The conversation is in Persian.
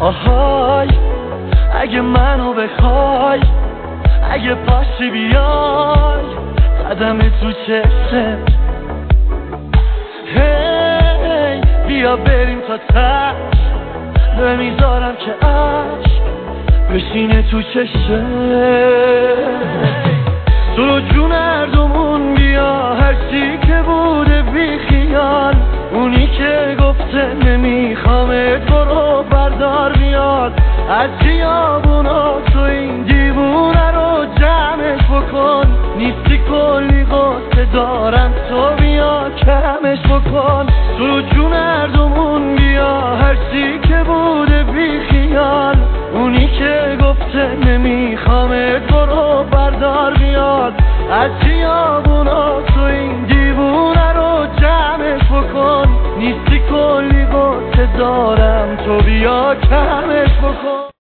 آهای اگه منو بخوای، اگه پاشی بیای قدم تو چشم، هی بیا بریم تا تش، نمیذارم که عشق بشینه تو چشم. تو جون هردومون بیا، هرچی که بوده بی خیال، اونی که گفته نمیخوامت برو بردار بیاد از خیابونا. تو این دیوونه رو جمعش بکن، نیستی کلی قصه دارم، تو بیا کمش بکن. تو جون هردومون بیا، هرچی که بوده بی خیال، اونی که گفته نمیخوامت برو بردار بیاد از خیابونا. تو این دیوونه رو جمعش بکن، نیستی کلی قصه دارم، تو بیا کمش بکن.